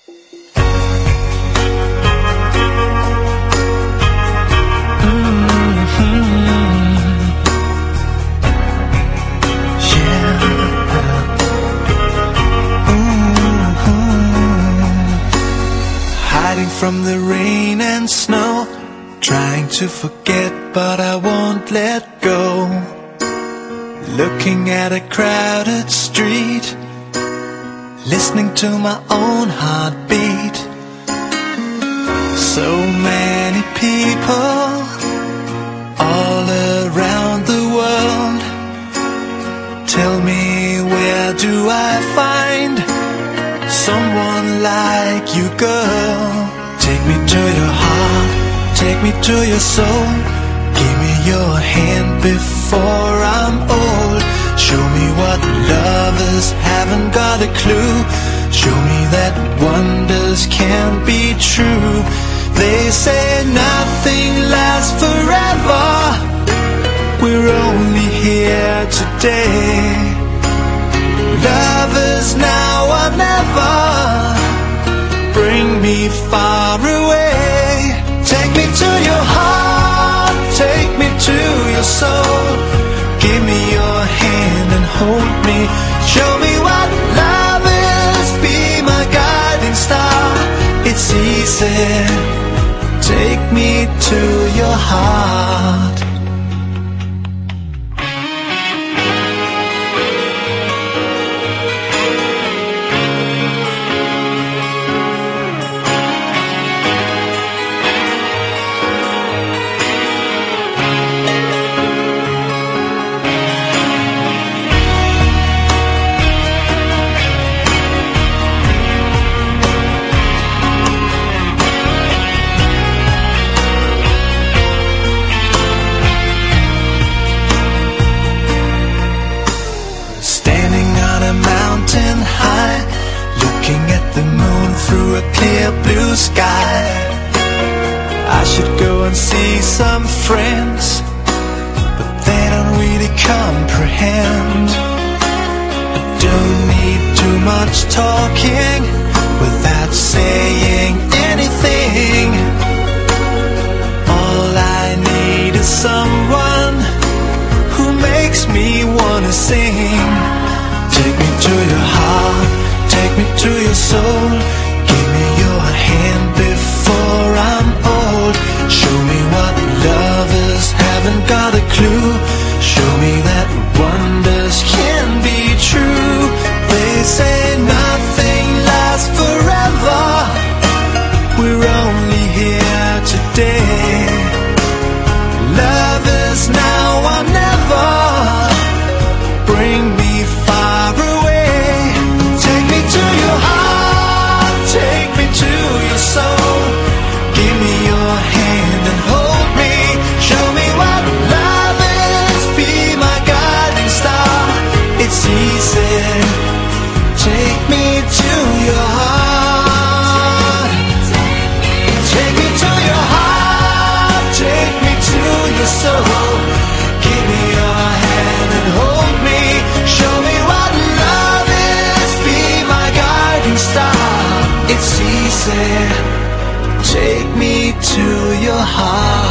From the rain and snow, trying to forget but I won't let go. Looking at a crowded street, listening to my own heartbeat. So many people all around the world. Tell me, where do I find someone like you, girl? Take me to your heart, take me to your soul. Give me your hand before I'm old. Show me what lovers haven't got a clue. Show me that wonders can't be true. They say nothing lasts forever. We're only here today. Lovers now or never. Bring me far away. Take me to your heart, take me to your soul. Give me your hand and hold me. Show me what love is, be my guiding star. It's easy. Take me to your heart. Through a clear blue sky, I should go and see some friends, but they don't really comprehend. I don't need too much talking without saying anything. All I need is someone who makes me wanna sing. Take me to your heart, take me to your soul. Give me your hand before I'm old. Show me what lovers haven't got a clue. Show me that wonders can be true. They say nothing lasts forever. We're only here today. Lovers now or never. Bring me far away. Take me to your heart, take me to your soul. Give me your hand and hold me. Show me what love is, be my guiding star. It's easy. Take me to your heart. Take me to your heart, take me to your soul. Give me your hand and hold me. Show me what love is, be my guiding star. It's easy. Take me to your heart.